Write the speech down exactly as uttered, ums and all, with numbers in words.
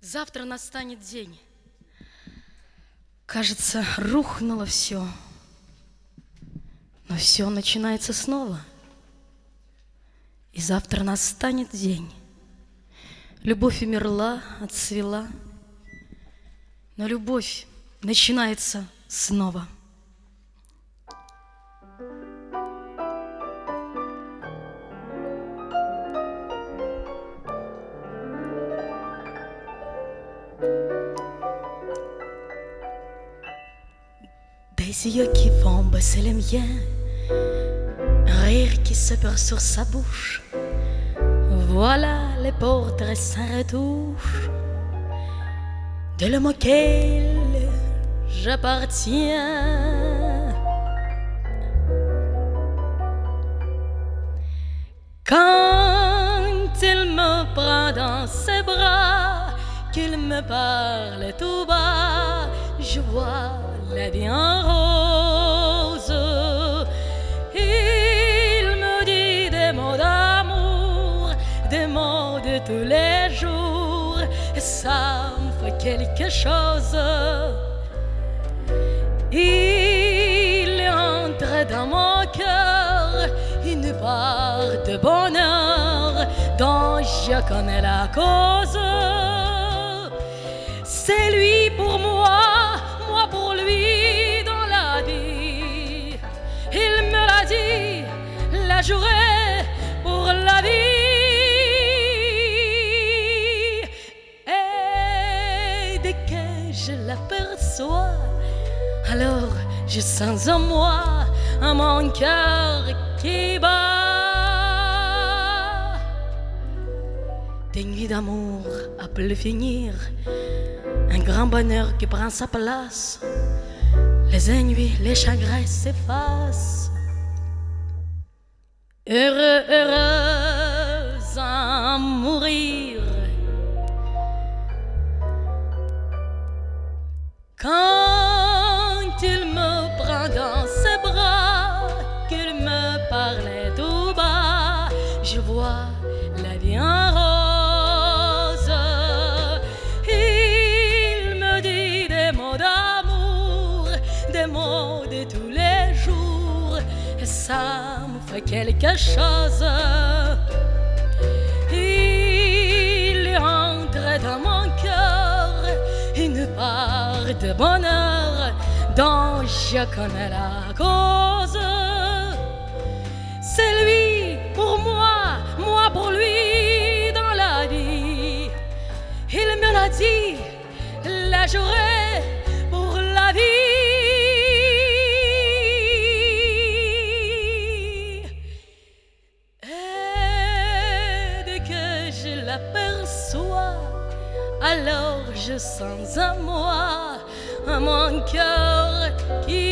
Завтра настанет день. Кажется, рухнуло все. Но все начинается снова. И завтра настанет день. Любовь умерла, отцвела. Но любовь начинается снова. Des yeux qui vont baisser les miens, un rire qui se perd sur sa bouche. Voilà les portraits sans retouche de l'homme auquel j'appartiens. Quand il me prend dans ses bras, qu'il me parle tout bas, je vois la vie en rose. Il me dit des mots d'amour, des mots de tous les jours, et ça me fait quelque chose. Il entre dans mon cœur une part de bonheur dont je connais la cause. C'est lui pour moi, moi pour lui dans la vie. Il me l'a dit, la juré pour la vie. Et dès que je l'aperçois, alors je sens en moi un mon cœur qui bat. Des nuits d'amour à plus finir, un grand bonheur qui prend sa place. Les ennuis, les chagrins s'effacent. Heureux, heureuse à mourir. Quand il me prend dans ses bras, qu'il me parlait tout bas, je vois la vie en rose. Des mots de tous les jours, et ça me fait quelque chose. Il entre dans mon cœur une part de bonheur dont je connais la cause. C'est lui pour moi, moi pour lui dans la vie. Il me l'a dit, la juré pour la vie. L'aperçois, alors je sens en moi mon cœur qui